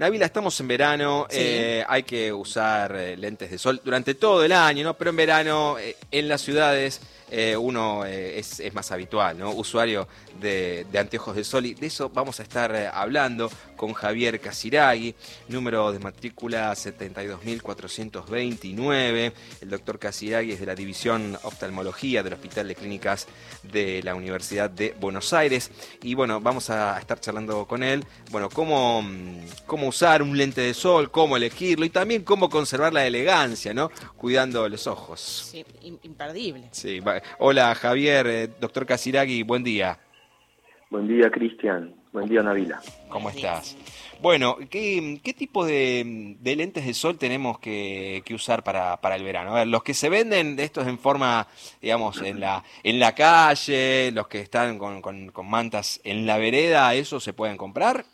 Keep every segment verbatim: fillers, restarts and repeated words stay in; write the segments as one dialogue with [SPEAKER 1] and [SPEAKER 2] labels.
[SPEAKER 1] Nabila, estamos en verano,
[SPEAKER 2] Sí.
[SPEAKER 1] eh, hay que usar eh, lentes de sol durante todo el año, ¿no? Pero en verano, eh, en las ciudades, eh, uno eh, es, es más habitual, ¿no? Usuario de, de anteojos de sol, y de eso vamos a estar eh, hablando con Javier Casiraghi, número de matrícula setenta y dos mil cuatrocientos veintinueve. El doctor Casiraghi es de la División Oftalmología del Hospital de Clínicas de la Universidad de Buenos Aires. Y bueno, vamos a estar charlando con él, bueno, cómo, cómo usar un lente de sol, cómo elegirlo y también cómo conservar la elegancia, ¿no? Cuidando los ojos.
[SPEAKER 2] Sí, imperdible.
[SPEAKER 1] Sí, va. Hola Javier, eh, doctor Casiraghi, buen día.
[SPEAKER 3] Buen día, Cristian. Buen día, Nabila.
[SPEAKER 1] ¿Cómo
[SPEAKER 2] Buenos
[SPEAKER 1] estás?
[SPEAKER 2] días.
[SPEAKER 1] Bueno, ¿qué, qué tipo de, de lentes de sol tenemos que, que usar para, para el verano? A ver, los que se venden de estos en forma, digamos, en la, en la calle, los que están con, con, con mantas en la vereda, ¿esos se pueden comprar?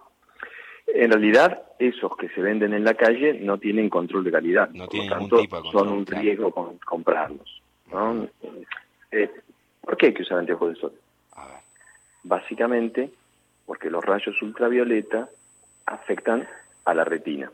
[SPEAKER 3] En realidad, esos que se venden en la calle no tienen control de calidad.
[SPEAKER 1] No
[SPEAKER 3] Por lo
[SPEAKER 1] tienen ningún
[SPEAKER 3] tanto,
[SPEAKER 1] tipo de control,
[SPEAKER 3] son un
[SPEAKER 1] claro.
[SPEAKER 3] riesgo con, comprarlos, ¿no? Eh, ¿Por qué hay que usar anteojos de sol?
[SPEAKER 1] A ver.
[SPEAKER 3] Básicamente, porque los rayos ultravioleta afectan a la retina.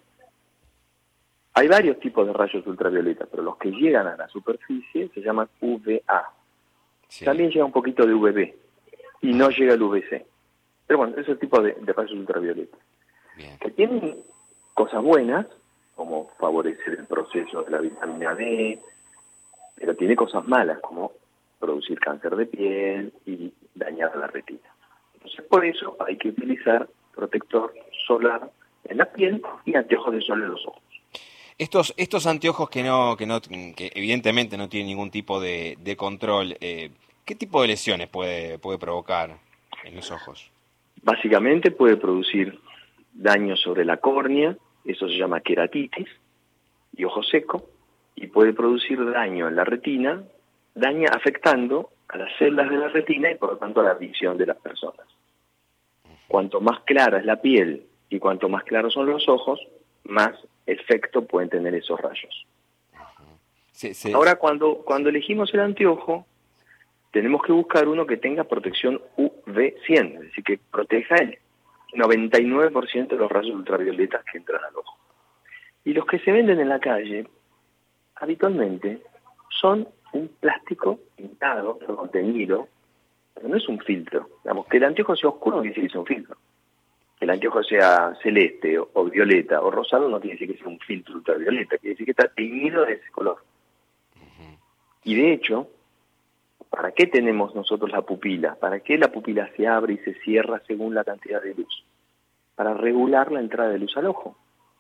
[SPEAKER 3] Hay varios tipos de rayos ultravioleta, pero los que llegan a la superficie se llaman U V A.
[SPEAKER 1] Sí.
[SPEAKER 3] También llega un poquito de U V B y no llega el U V C. Pero bueno, ese es el tipo de, de rayos ultravioleta.
[SPEAKER 1] Bien.
[SPEAKER 3] Que tienen cosas buenas, como favorecer el proceso de la vitamina D, pero tiene cosas malas, como producir cáncer de piel y dañar la retina. Entonces, por eso hay que utilizar protector solar en la piel y anteojos de sol en los ojos.
[SPEAKER 1] Estos, estos anteojos que no, que no, que evidentemente no tienen ningún tipo de, de control, eh, ¿qué tipo de lesiones puede, puede provocar en los ojos?
[SPEAKER 3] Básicamente puede producir daño sobre la córnea, eso se llama queratitis y ojo seco, y puede producir daño en la retina, daña afectando a las células de la retina y por lo tanto a la visión de las personas. Cuanto más clara es la piel y cuanto más claros son los ojos, más efecto pueden tener esos rayos.
[SPEAKER 1] Se, se,
[SPEAKER 3] Ahora, cuando, cuando elegimos el anteojo, tenemos que buscar uno que tenga protección U V cien, es decir, que proteja el noventa y nueve por ciento de los rayos ultravioletas que entran al ojo. Y los que se venden en la calle, habitualmente, son un plástico pintado, contenido, pero no es un filtro. Digamos, que el anteojo sea oscuro no quiere decir que sea un filtro. Que el anteojo sea celeste o, o violeta o rosado no quiere decir que sea un filtro ultravioleta, quiere decir que está teñido de ese color. Uh-huh. Y de hecho, ¿para qué tenemos nosotros la pupila? ¿Para qué la pupila se abre y se cierra según la cantidad de luz? Para regular la entrada de luz al ojo.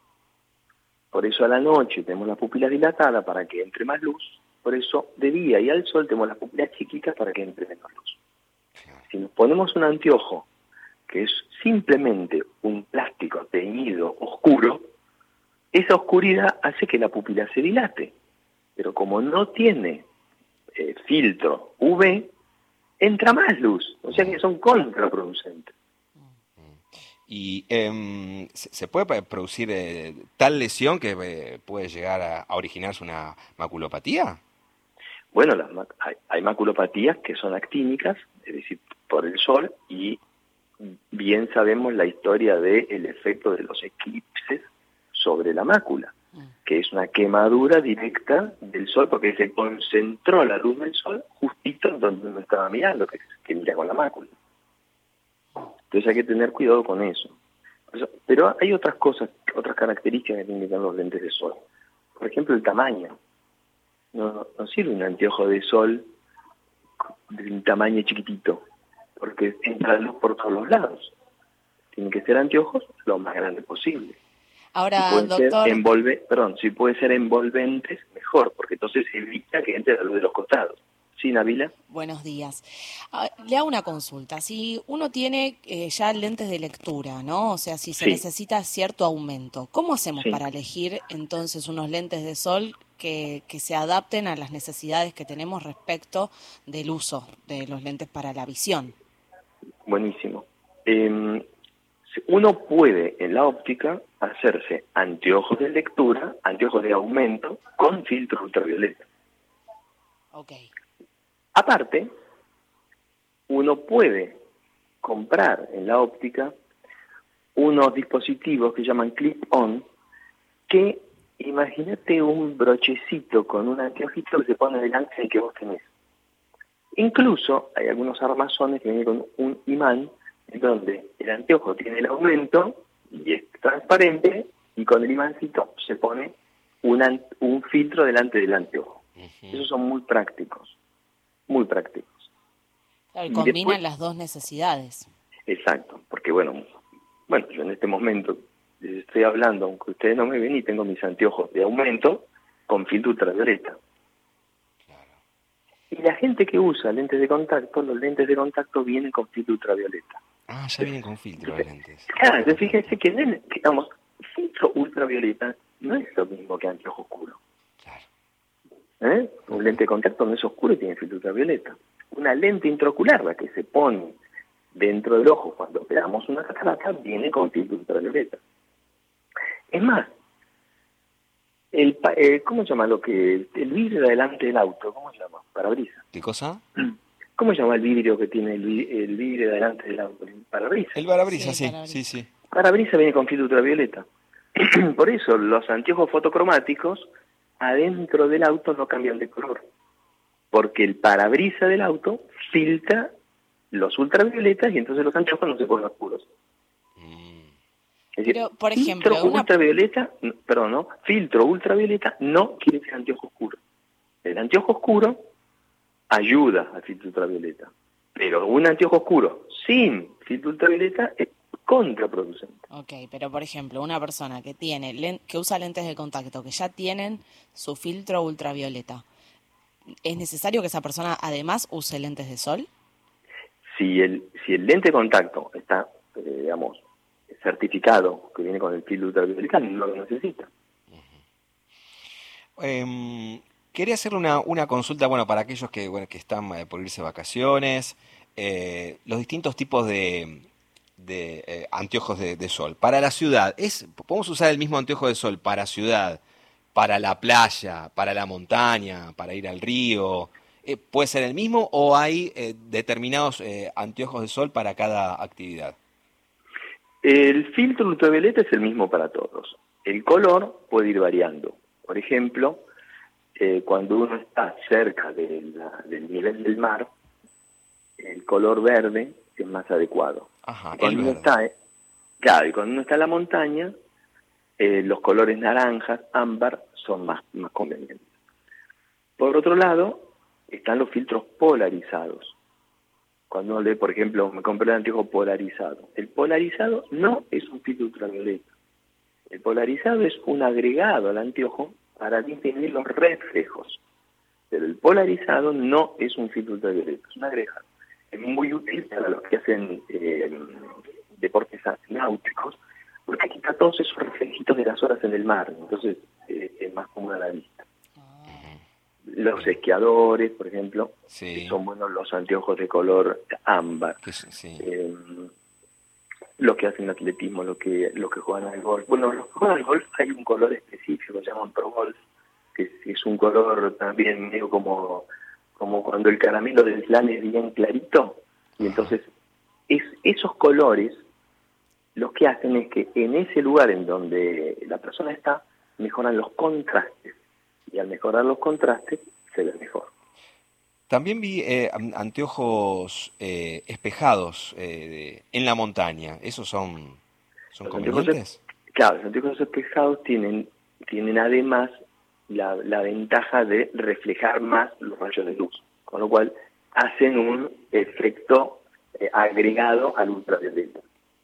[SPEAKER 3] Por eso a la noche tenemos la pupila dilatada para que entre más luz. Por eso de día y al sol tenemos las pupilas chiquitas para que entre menos luz. Si nos ponemos un anteojo que es simplemente un plástico teñido oscuro, esa oscuridad hace que la pupila se dilate. Pero como no tiene eh, filtro U V, entra más luz. O sea que son contraproducentes.
[SPEAKER 1] ¿Y eh, se puede producir eh, tal lesión que eh, puede llegar a, a originarse una maculopatía?
[SPEAKER 3] Bueno, las, hay, hay maculopatías que son actínicas, es decir, por el sol, y bien sabemos la historia del efecto de los eclipses sobre la mácula, que es una quemadura directa del sol porque se concentró la luz del sol justito en donde uno estaba mirando, que, que mira con la mácula. Entonces hay que tener cuidado con eso. Pero hay otras cosas, otras características que tienen que tener los lentes de sol. Por ejemplo, el tamaño. No, no sirve un anteojo de sol de un tamaño chiquitito, porque entra luz por todos los lados. Tienen que ser anteojos lo más grandes posible.
[SPEAKER 2] Ahora,
[SPEAKER 3] si pueden
[SPEAKER 2] doctor...
[SPEAKER 3] ser envolve, perdón, si pueden ser envolventes, mejor, porque entonces evita que entre la luz de los costados. ¿Sí, Nabila?
[SPEAKER 2] Buenos días. Ah, le hago una consulta. Si uno tiene eh, ya lentes de lectura, ¿no? O sea, si se
[SPEAKER 3] Sí.
[SPEAKER 2] necesita cierto aumento, ¿cómo hacemos
[SPEAKER 3] Sí.
[SPEAKER 2] para elegir entonces unos lentes de sol que, que se adapten a las necesidades que tenemos respecto del uso de los lentes para la visión?
[SPEAKER 3] Buenísimo. Eh, uno puede en la óptica hacerse anteojos de lectura, anteojos de aumento con filtro ultravioleta.
[SPEAKER 2] Ok.
[SPEAKER 3] Aparte, uno puede comprar en la óptica unos dispositivos que llaman clip-on, que imagínate un brochecito con un anteojito que se pone delante del que vos tenés. Incluso hay algunos armazones que vienen con un imán, en donde el anteojo tiene el aumento y es transparente, y con el imancito se pone un, an- un filtro delante del anteojo. Uh-huh. Esos son muy prácticos, muy prácticos.
[SPEAKER 2] Claro, y
[SPEAKER 3] y
[SPEAKER 2] combinan
[SPEAKER 3] después,
[SPEAKER 2] las dos necesidades.
[SPEAKER 3] Exacto, porque bueno, bueno, yo en este momento les estoy hablando, aunque ustedes no me ven, y tengo mis anteojos de aumento con filtro ultravioleta. Y la gente que usa lentes de contacto, los lentes de contacto vienen con filtro ultravioleta.
[SPEAKER 1] Ah, ya vienen con filtro los lentes.
[SPEAKER 3] Claro, entonces fíjense que, digamos, filtro ultravioleta no es lo mismo que anteojo oscuro. Claro. ¿Eh? Un lente de contacto no es oscuro y tiene filtro ultravioleta. Una lente intraocular, la que se pone dentro del ojo cuando operamos una catarata, viene con filtro ultravioleta. Es más, el, eh, ¿cómo se llama lo que el vidrio de adelante del auto? ¿Cómo se llama? Parabrisas.
[SPEAKER 1] ¿Qué cosa?
[SPEAKER 3] ¿Cómo se llama el vidrio que tiene el, el vidrio de adelante del auto? ¿El parabrisas?
[SPEAKER 1] El parabrisas, sí,
[SPEAKER 2] sí,
[SPEAKER 1] sí, sí.
[SPEAKER 3] Parabrisas viene con filtro ultravioleta. Por eso los anteojos fotocromáticos adentro del auto no cambian de color, porque el parabrisas del auto filtra los ultravioletas y entonces los anteojos no se ponen oscuros. Es decir,
[SPEAKER 2] pero, por ejemplo,
[SPEAKER 3] filtro
[SPEAKER 2] una...
[SPEAKER 3] ultravioleta, perdón, no, filtro ultravioleta no quiere decir anteojo oscuro. El anteojo oscuro ayuda al filtro ultravioleta, pero un anteojo oscuro sin filtro ultravioleta es contraproducente.
[SPEAKER 2] Ok, pero por ejemplo, una persona que tiene len- que usa lentes de contacto que ya tienen su filtro ultravioleta, ¿es necesario que esa persona además use lentes de sol?
[SPEAKER 3] Si el si el lente de contacto está, eh, digamos, certificado que viene con el filtro ultravioleta, no lo necesita.
[SPEAKER 1] Uh-huh. Eh, quería hacerle una, una consulta, bueno, para aquellos que, bueno, que están eh, por irse de vacaciones, eh, los distintos tipos de, de eh, anteojos de, de sol. Para la ciudad, ¿es, ¿podemos usar el mismo anteojo de sol para ciudad, para la playa, para la montaña, para ir al río? Eh, ¿Puede ser el mismo o hay eh, determinados eh, anteojos de sol para cada actividad?
[SPEAKER 3] El filtro ultravioleta es el mismo para todos. El color puede ir variando. Por ejemplo, eh, cuando uno está cerca de la, del nivel del mar, el color verde es más adecuado.
[SPEAKER 1] Ajá,
[SPEAKER 3] cuando
[SPEAKER 1] el
[SPEAKER 3] uno
[SPEAKER 1] verde.
[SPEAKER 3] está, claro, y cuando uno está en la montaña, eh, los colores naranjas, ámbar, son más, más convenientes. Por otro lado, están los filtros polarizados. Cuando uno lee, por ejemplo, me compré el anteojo polarizado. El polarizado no es un filtro ultravioleta. El polarizado es un agregado al anteojo para disminuir los reflejos. Pero el polarizado no es un filtro ultravioleta, es un agregado. Es muy útil para los que hacen eh, deportes náuticos, porque quita todos esos reflejitos de las olas en el mar. Entonces eh, es más cómoda la vista. Los esquiadores, por ejemplo,
[SPEAKER 1] sí.
[SPEAKER 3] que son buenos los anteojos de color ámbar.
[SPEAKER 1] Sí.
[SPEAKER 3] Eh, los que hacen atletismo, los que los que juegan al golf. Bueno, los que juegan al golf hay un color específico, se llaman Pro Golf, que es, es un color también medio como, como cuando el caramelo del flan es bien clarito. Y entonces es, esos colores los que hacen es que en ese lugar en donde la persona está, mejoran los contrastes. Y al mejorar los contrastes, se ve mejor.
[SPEAKER 1] También vi eh, anteojos eh, espejados eh, de, en la montaña. ¿Esos son, son
[SPEAKER 3] los
[SPEAKER 1] convenientes?
[SPEAKER 3] Anteojos, claro, los anteojos espejados tienen, tienen además la, la ventaja de reflejar más los rayos de luz, con lo cual hacen un efecto eh, agregado al ultravioleta.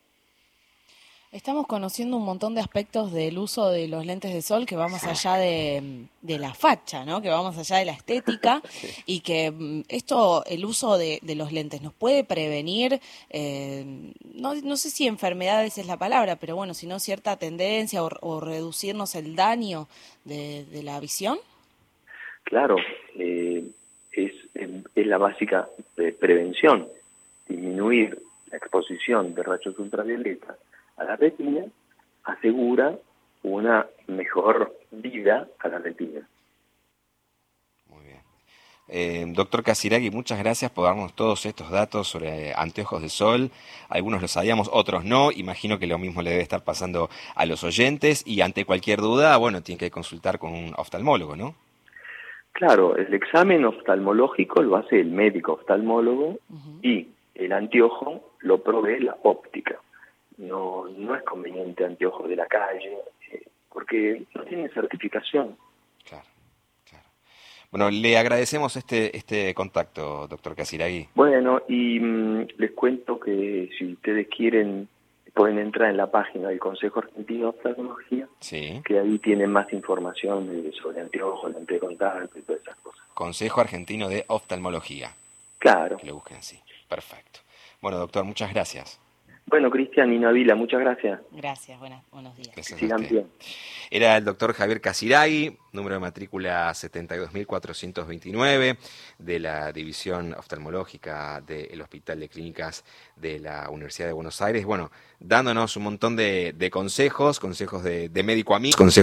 [SPEAKER 2] Estamos conociendo un montón de aspectos del uso de los lentes de sol que va más allá de, de la facha, ¿no? Que va más allá de la estética sí. Y que esto, el uso de, de los lentes nos puede prevenir, eh, no, no sé si enfermedades es la palabra, pero bueno, sino cierta tendencia o, o reducirnos el daño de, de la visión.
[SPEAKER 3] Claro, eh, es, es la básica de prevención, disminuir la exposición de rayos ultravioleta a la retina asegura una mejor vida a la retina.
[SPEAKER 1] Muy bien. Eh, doctor Casiraghi, muchas gracias por darnos todos estos datos sobre anteojos de sol. Algunos los sabíamos, otros no. Imagino que lo mismo le debe estar pasando a los oyentes y ante cualquier duda, bueno, tiene que consultar con un oftalmólogo, ¿no?
[SPEAKER 3] Claro, el examen oftalmológico lo hace el médico oftalmólogo uh-huh. y el anteojo lo provee la óptica. No, no es conveniente anteojos de la calle eh, porque no tiene certificación.
[SPEAKER 1] Claro. Bueno, le agradecemos este este contacto, doctor Casiraghi.
[SPEAKER 3] Bueno, y mmm, les cuento que si ustedes quieren, pueden entrar en la página del Consejo Argentino de Oftalmología,
[SPEAKER 1] sí.
[SPEAKER 3] que ahí tienen más información sobre anteojos, lente de contacto y todas esas cosas.
[SPEAKER 1] Consejo Argentino de Oftalmología.
[SPEAKER 3] Claro.
[SPEAKER 1] Que lo busquen así. Perfecto. Bueno, doctor, muchas gracias.
[SPEAKER 3] Bueno, Cristian y Nabila, muchas gracias.
[SPEAKER 2] Gracias, buenas, buenos días.
[SPEAKER 1] Gracias.
[SPEAKER 3] Sigan bien.
[SPEAKER 1] Era el doctor Javier Casiraghi, número de matrícula setenta y dos mil cuatrocientos veintinueve, de la División Oftalmológica del Hospital de Clínicas de la Universidad de Buenos Aires. Bueno, dándonos un montón de, de consejos, consejos de, de médico amigo, consejos